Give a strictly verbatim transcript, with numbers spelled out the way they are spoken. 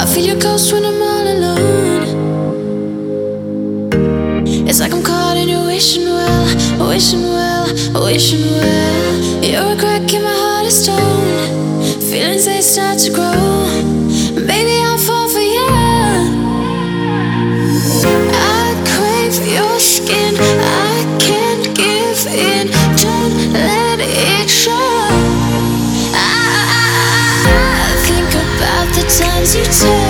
I feel your ghost when I'm all alone. It's like I'm caught in your wishing well, wishing well, wishing well. You're a crack in my heart of stone. Feelings, they start to grow. Baby, I'll fall for you. I crave your skin, I can't give in. Don't let it show. I, I, I think about the times you take